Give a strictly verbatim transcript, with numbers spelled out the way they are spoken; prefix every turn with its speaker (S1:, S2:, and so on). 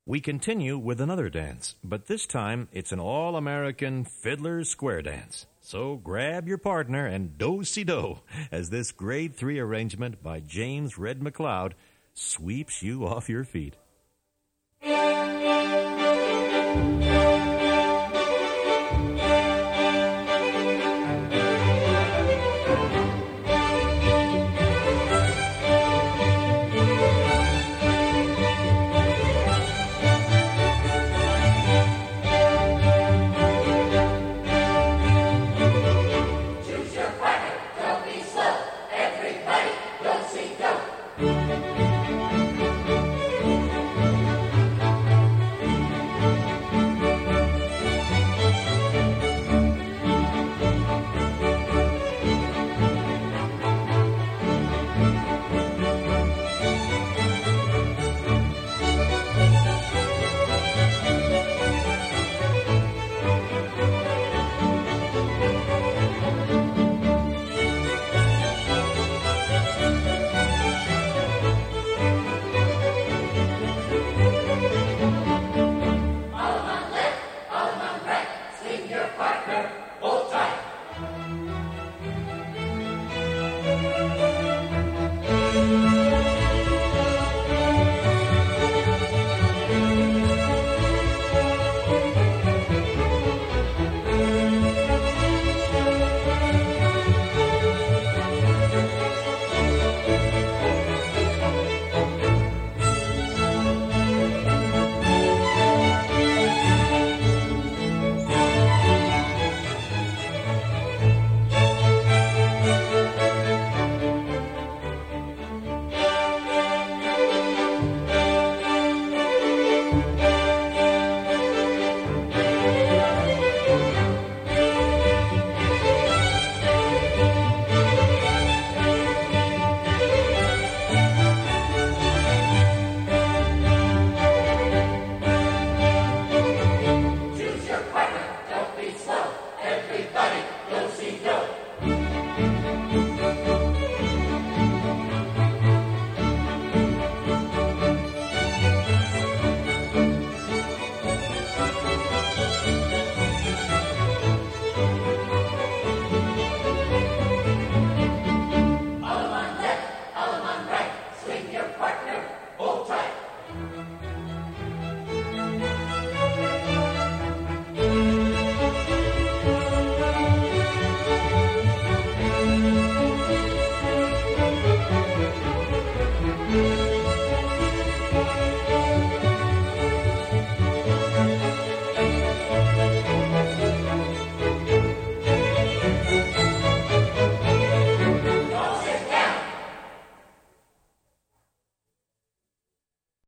S1: We continue with another dance, but this time it's an all-American fiddler's square dance. So grab your partner and do-si-do as this grade three arrangement by James Red McLeod sweeps you off your feet.